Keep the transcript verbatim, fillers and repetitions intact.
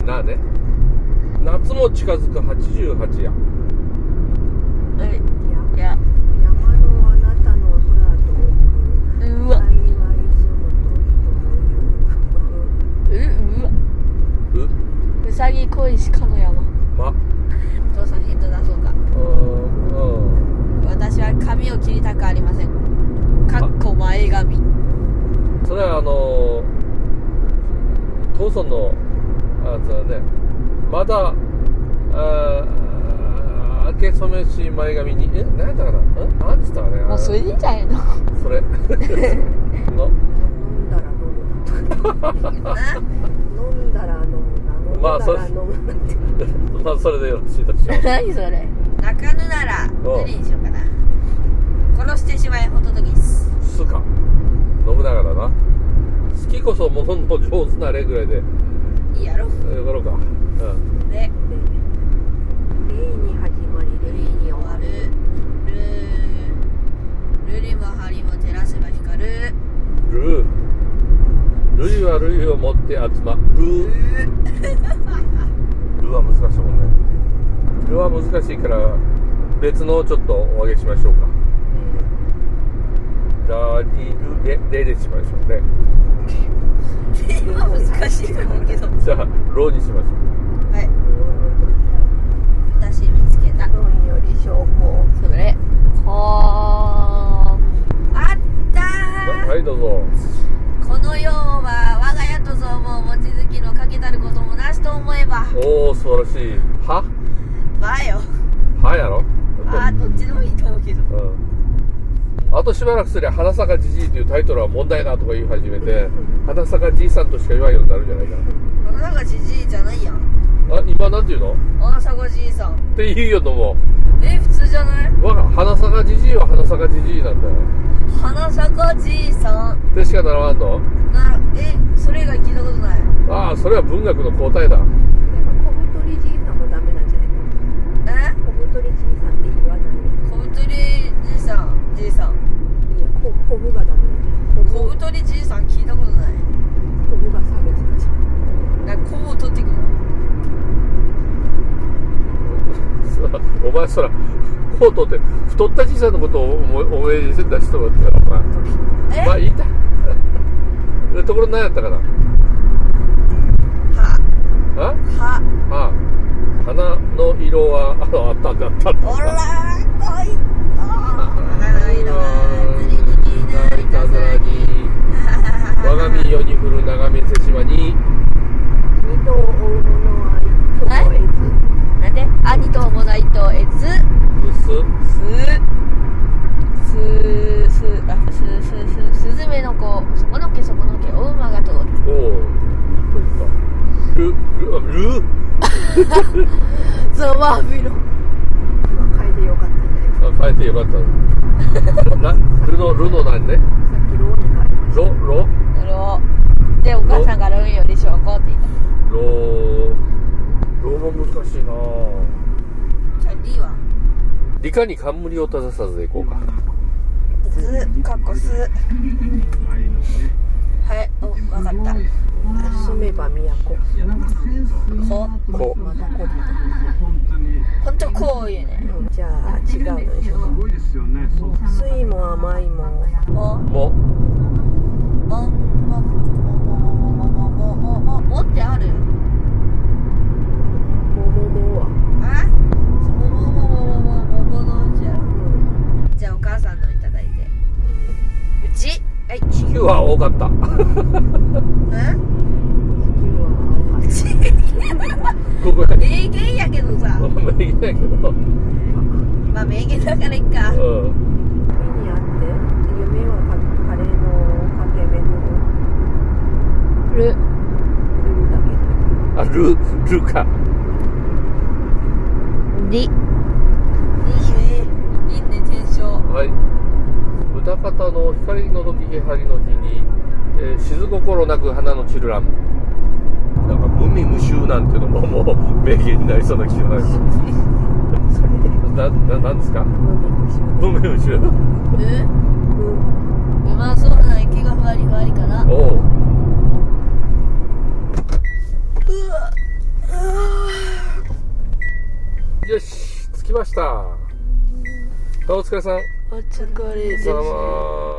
なあね。夏も近づくはちじゅうはちや。 えいや山のあなたの空とうわ幸いそのと人ううわううさぎ恋しかの山。 まお父さんヒント出そうか。 うんうん私は髪を切りたくありません。かっこ前髪。 それはあの父さんのあつはねまだあ明け染めし前髪にえ何やったかなえなんつったかねもうそれでいいんじゃないの。 それの飲んだら飲むな飲んだら飲むな飲んまあそだら飲むなってまあそれでよろしいとします何それ。泣かぬならおう何にしようかな。殺してしまえホトトギス。 すか信長だな好きこそものの上手なれぐらいでいいやろ。 やろうかうんでレイに始まりレイに終わるルルルリもハリも照らせば光る。 ルールイはルイを持って集まるルは難しいもんねルは難しいから別のをちょっとお上げしましょうかラリルレレでしましょうね今難しいと思うけど。 じゃあロにしましょうはい。私見つけた。 論より証拠それこーあったー。 はいどうぞこの世は我が家とぞも望月のかけたることもなしと思えばおお素晴らしいはばよ。 はやろあーどっちでもいいと思うけど。 うんあとしばらくすりゃ花坂じじいというタイトルは問題だとか言い始めて花坂じいさんとしか言わんようになるんじゃないか花坂じじいじゃないやん。 なあ今なんて言うの花坂じいさんって言うよのもえ普通じゃない。 わが花坂じじいは花坂じじいなんだよ花坂じいさんってしかならわんのならえそれ以外聞いたことない。 ああそれは文学の交代だなんか小太りじいさんもダメなんじゃないのえ小太りじいさんって言わない小太りじいさんじいさんいやこ小ぶがダメなんじゃない小太りじいさん聞いたことない。 小ぶが差別なんじゃないなんか小を取ってくる。 お前そらコートって太ったじいさんのことを思い思い出した人がってお前えまあいいんだでところ何やったかなはあはあ花の色はあのあったんだあったんだおらーこい花の色は釣りに気になりたずらに我が身世に降る長見瀬島に二頭を追う者は一頭を得ずなんで兄ともないとえずすすすすあすすすすずめの子そこのけそこのけお馬が通る。 おおそうかルルルゾマビロ今変えてよかったんじゃないあ変えてよかったなルのルの何ねさっきローに変えましたロロロでお母さんがロンより証拠って言った。 ロロも難しいなじゃあリは理科に冠を正さずでいこうかすかっこすはいおわかった住めば都ここまたこほんとこういうねうんじゃあ違うのでしょうか酸いも甘いももももももももももももももってあるもももはあももももももものじゃじゃあお母さんのいただいてうちはい地球は多かったうんうちここや名言やけどさ名言やけどまあ名言だからいっかうん海にあって夢はカレーのかけめぐるるルルだけあルルかりいいねいいね転生はい歌方の光の時気張りの日に、えー、静心なく花の散るらんなんか無味無臭なんていうのももう名言になりそうな気がないそれでなななんですか無味無臭無味無臭ううまそうな息がふわりふわりかなおううわよし着きました。お疲れさん。 お疲れです。 さま